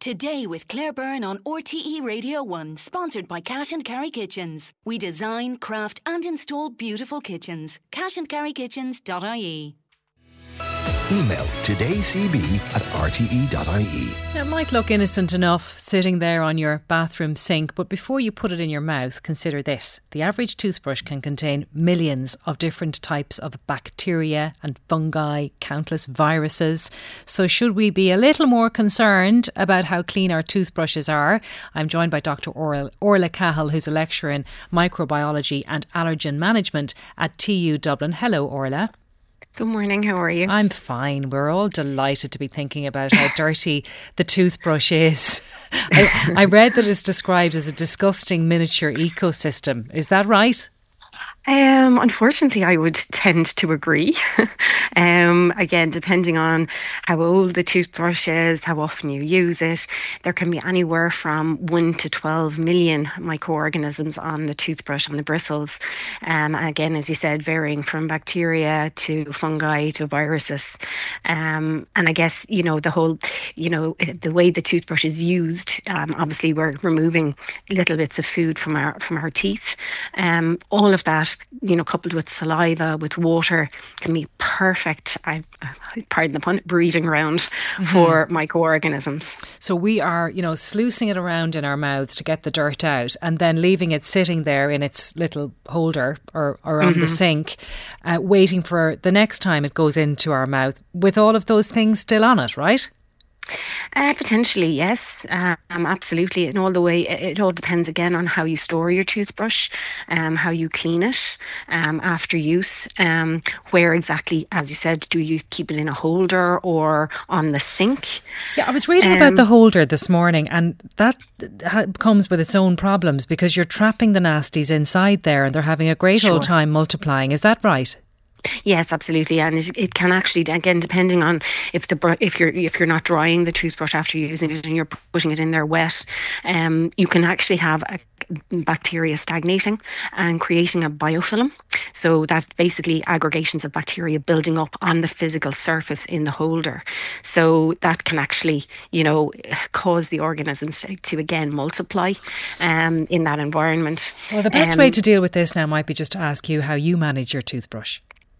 Today with Claire Byrne on RTE Radio 1, sponsored by Cash and Carry Kitchens. We design, craft and install beautiful kitchens. cashandcarrykitchens.ie. Email todaycb@rte.ie. It might look innocent enough sitting there on your bathroom sink, but before you put it in your mouth, consider this. The average toothbrush can contain millions of different types of bacteria and fungi, countless viruses. So should we be a little more concerned about how clean our toothbrushes are? I'm joined by Dr. Orla Cahill, who's a lecturer in microbiology and allergen management at TU Dublin. Hello, Orla. Good morning, how are you? I'm fine. We're all delighted to be thinking about how dirty the toothbrush is. I read that it's described as a disgusting miniature ecosystem. Is that right? Unfortunately, I would tend to agree. Again, depending on how old the toothbrush is, how often you use it, there can be anywhere from 1 to 12 million microorganisms on the toothbrush, on the bristles. Again, as you said, varying from bacteria to fungi to viruses. And I guess, the way the toothbrush is used, obviously we're removing little bits of food from our teeth. All of that, coupled with saliva, with water, can be perfect, pardon the pun, breeding ground for microorganisms. So we are, sluicing it around in our mouths to get the dirt out and then leaving it sitting there in its little holder or on the sink, waiting for the next time it goes into our mouth with all of those things still on it, right? Potentially, yes, absolutely. And all the way, it all depends again on how you store your toothbrush, how you clean it after use, where exactly, as you said, do you keep it in a holder or on the sink? Yeah, I was reading about the holder this morning, and that comes with its own problems because you're trapping the nasties inside there and they're having a great old time multiplying. Is that right? Yes, absolutely, and it can actually, again, depending on if you're not drying the toothbrush after using it and you're putting it in there wet, you can actually have bacteria stagnating and creating a biofilm. So that's basically aggregations of bacteria building up on the physical surface in the holder. So that can actually, cause the organisms to again multiply in that environment. Well, the best way to deal with this now might be just to ask you how you manage your toothbrush.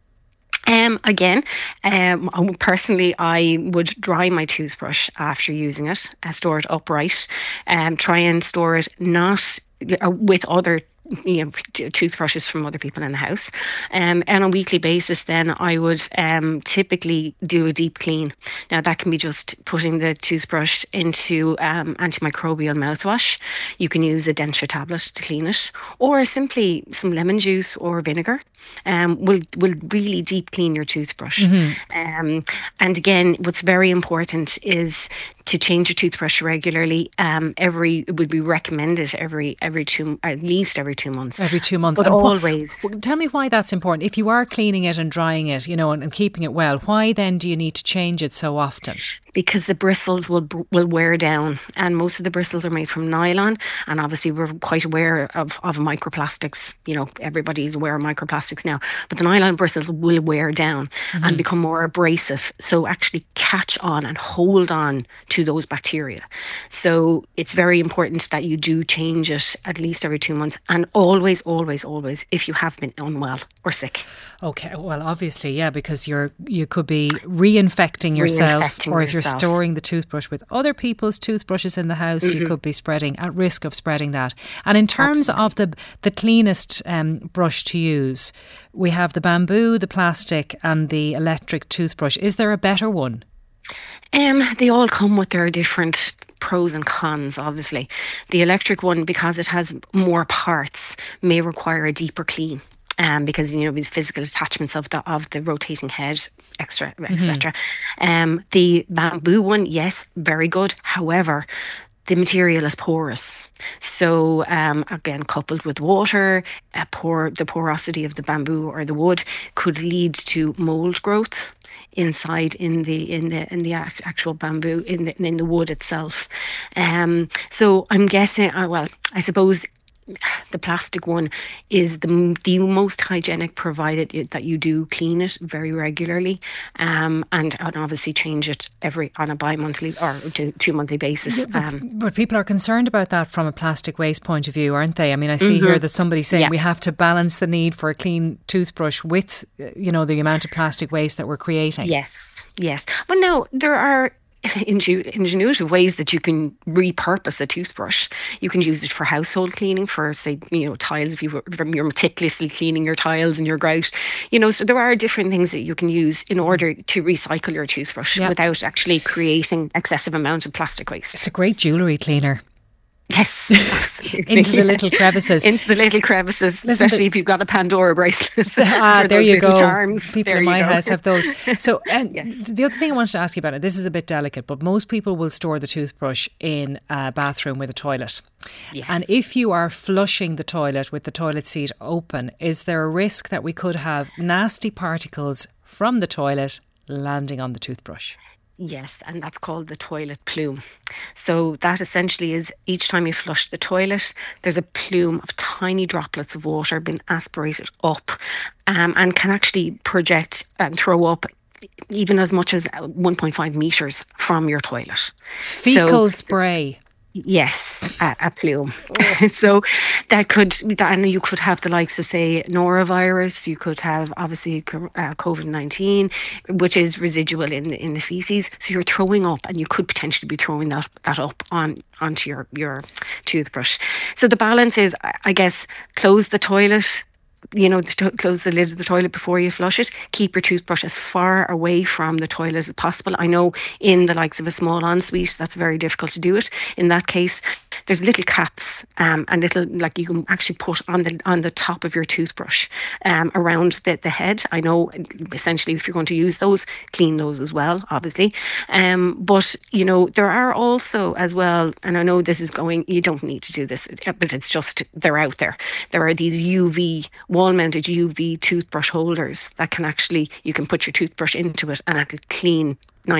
Personally, I would dry my toothbrush after using it, store it upright, try and store it not with other toothbrushes from other people in the house. On a weekly basis, then I would typically do a deep clean. Now that can be just putting the toothbrush into antimicrobial mouthwash. You can use a denture tablet to clean it, or simply some lemon juice or vinegar. Will really deep clean your toothbrush. And again, what's very important is to change your toothbrush regularly. It would be recommended at least every 2 months. Every 2 months. But always. Tell me why that's important. If you are cleaning it and drying it, and keeping it well, why then do you need to change it so often? Because the bristles will wear down, and most of the bristles are made from nylon, and obviously we're quite aware of microplastics. Everybody's aware of microplastics now, but the nylon bristles will wear down and become more abrasive, so actually catch on and hold on to those bacteria. So it's very important that you do change it at least every 2 months, and always if you have been unwell or sick. Okay, well obviously, yeah, because you could be reinfecting yourself, or if you're storing the toothbrush with other people's toothbrushes in the house, you could be at risk of spreading that. And in terms of the cleanest brush to use, we have the bamboo, the plastic and the electric toothbrush. Is there a better one? They all come with their different pros and cons, obviously. The electric one, because it has more parts, may require a deeper clean. Because with physical attachments of the rotating head, etc. The bamboo one, yes, very good. However, the material is porous. So again, coupled with water, the porosity of the bamboo or the wood could lead to mold growth inside in the actual bamboo in the wood itself. So I'm guessing, I suppose the plastic one is the most hygienic, provided that you do clean it very regularly, and obviously change it on a bi-monthly or 2 monthly basis. But people are concerned about that from a plastic waste point of view, aren't they? I mean, I see here that somebody's saying we have to balance the need for a clean toothbrush with, the amount of plastic waste that we're creating. Yes. Well, now there are ingenuitive ways that you can repurpose the toothbrush. You can use it for household cleaning, for say, tiles, if you're meticulously cleaning your tiles and your grout. So there are different things that you can use in order to recycle your toothbrush without actually creating excessive amount of plastic waste. It's a great jewellery cleaner. Yes, absolutely. Into the little crevices. Especially if you've got a Pandora bracelet. There you go. Charms. People in my house have those. So Yes. The other thing I wanted to ask you about, it, this is a bit delicate, but most people will store the toothbrush in a bathroom with a toilet. Yes. And if you are flushing the toilet with the toilet seat open, is there a risk that we could have nasty particles from the toilet landing on the toothbrush? Yes, and that's called the toilet plume. So that essentially is, each time you flush the toilet, there's a plume of tiny droplets of water being aspirated up, and can actually project and throw up even as much as 1.5 metres from your toilet. Fecal spray. Yes, a plume. So and you could have the likes of, say, norovirus. You could have obviously COVID-19, which is residual in the feces. So you're throwing up, and you could potentially be throwing that up onto your toothbrush. So the balance is, I guess, close the toilet. Close the lid of the toilet before you flush it. Keep your toothbrush as far away from the toilet as possible. I know in the likes of a small ensuite, that's very difficult to do it. In that case, there's little caps and little, like, you can actually put on the top of your toothbrush around the head. I know essentially if you're going to use those, clean those as well, obviously. But there are also as well, and I know this is you don't need to do this, but it's just, they're out there. There are these wall-mounted UV toothbrush holders that can actually, you can put your toothbrush into it and it'll clean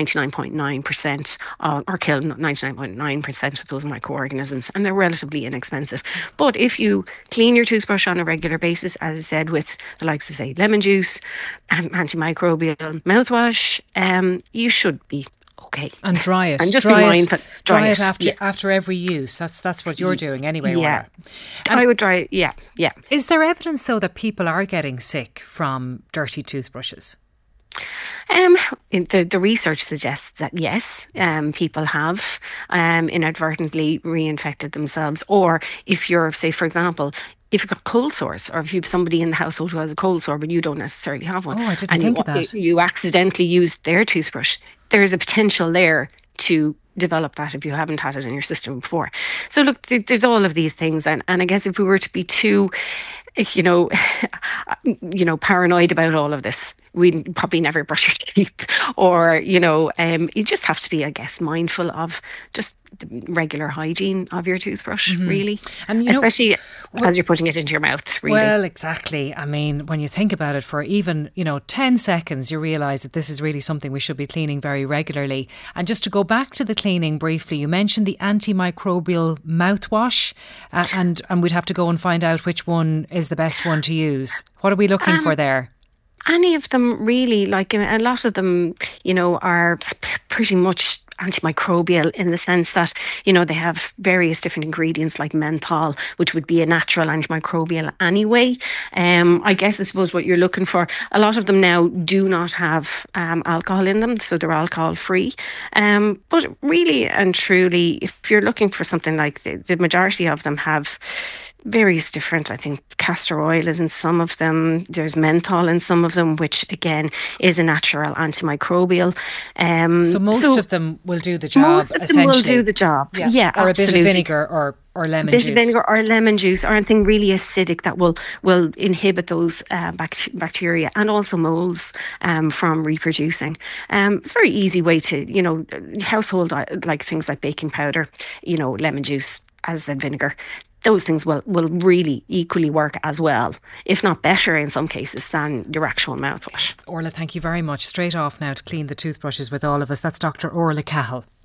99.9% or kill 99.9% of those microorganisms, and they're relatively inexpensive. But if you clean your toothbrush on a regular basis, as I said, with the likes of, say, lemon juice and antimicrobial mouthwash, you should be okay. And dry it. And just dry be mindful. Dry it after every use. That's what you're doing anyway. Yeah. I would dry it. Yeah. Is there evidence, though, that people are getting sick from dirty toothbrushes? The research suggests that yes, people have inadvertently reinfected themselves. Or if you're, say, for example, if you've got cold sores, or if you've somebody in the household who has a cold sore but you don't necessarily have one, I didn't think of that. You accidentally used their toothbrush, there is a potential there to develop that if you haven't had it in your system before. So look, there's all of these things, and I guess if we were to be too paranoid about all of this, we'd probably never brush your teeth, or you just have to be, I guess, mindful of just the regular hygiene of your toothbrush, really, and especially as you're putting it into your mouth, really. Well, exactly. I mean, when you think about it, for even 10 seconds, you realise that this is really something we should be cleaning very regularly. And just to go back to the cleaning briefly, you mentioned the antimicrobial mouthwash, and we'd have to go and find out which one is the best one to use. What are we looking for there? Any of them really, like a lot of them, are pretty much antimicrobial in the sense that, they have various different ingredients like menthol, which would be a natural antimicrobial anyway. I suppose what you're looking for, a lot of them now do not have alcohol in them, so they're alcohol free. But really and truly, if you're looking for something like the majority of them have various different, I think castor oil is in some of them, there's menthol in some of them, which again is a natural antimicrobial. So most of them will do the job. Most of them will do the job, yeah, or absolutely. A bit of vinegar or lemon juice. A bit of vinegar or lemon juice, or anything really acidic that will inhibit those bacteria and also molds from reproducing. It's a very easy way to, household, like things like baking powder, lemon juice, as I said, vinegar. Those things will really equally work as well, if not better in some cases, than your actual mouthwash. Orla, thank you very much. Straight off now to clean the toothbrushes with all of us. That's Dr. Orla Cahill.